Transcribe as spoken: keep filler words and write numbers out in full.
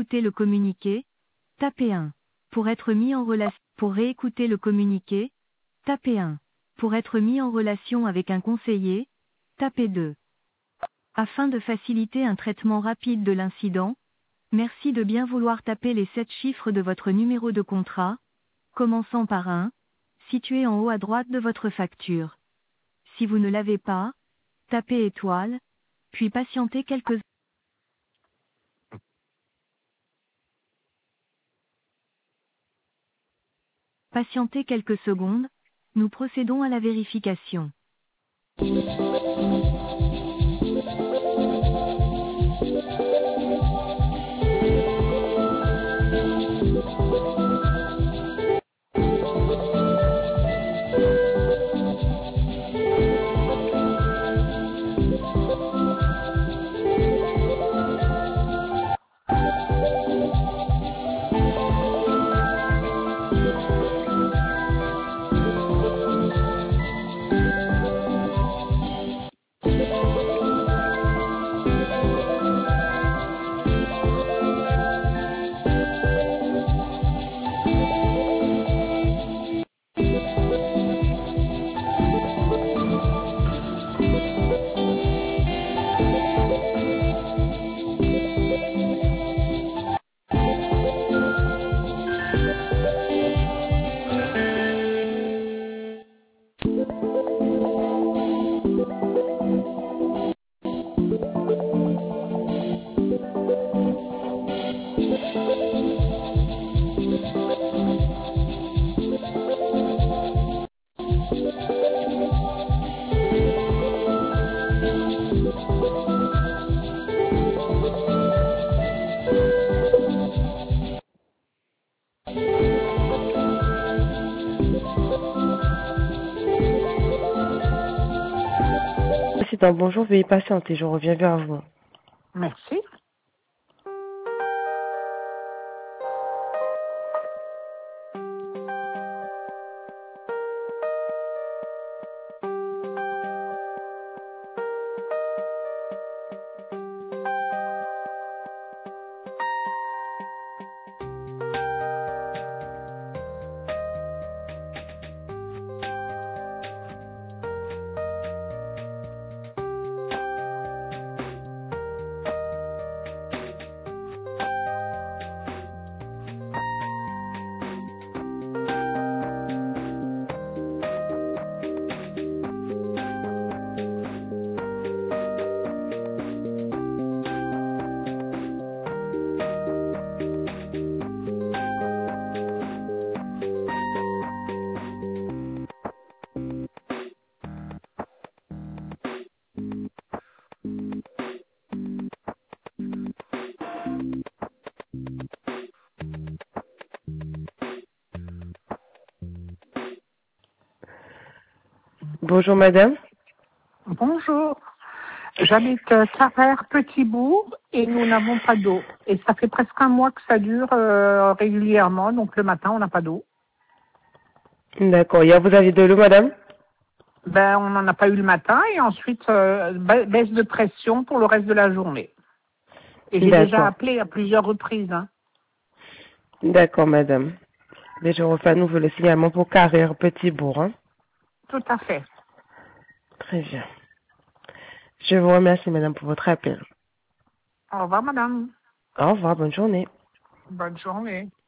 réécouter le communiqué, tapez un. Pour être mis en relation, pour réécouter le communiqué, tapez un. Pour être mis en relation avec un conseiller, tapez deux. Afin de faciliter un traitement rapide de l'incident, merci de bien vouloir taper les sept chiffres de votre numéro de contrat, commençant par un, situé en haut à droite de votre facture. Si vous ne l'avez pas, tapez étoile, puis patientez quelques Patientez quelques secondes, nous procédons à la vérification. Président, bonjour, veuillez patienter, je reviens vers vous. Merci. Bonjour madame. Bonjour. J'habite euh, Carrère, Petit-Bourg, et nous n'avons pas d'eau. Et ça fait presque un mois que ça dure euh, régulièrement, donc le matin, on n'a pas d'eau. D'accord, hier vous aviez de l'eau madame? Ben, on n'en a pas eu le matin, et ensuite, euh, ba- baisse de pression pour le reste de la journée. Et j'ai déjà D'accord. appelé à plusieurs reprises. Hein. D'accord madame. Mais je refais à nouveau le signalement pour Carrère, Petit-Bourg. Hein. Tout à fait. Très bien. Je vous remercie madame pour votre appel. Au revoir, madame. Au revoir, bonne journée. Bonne journée.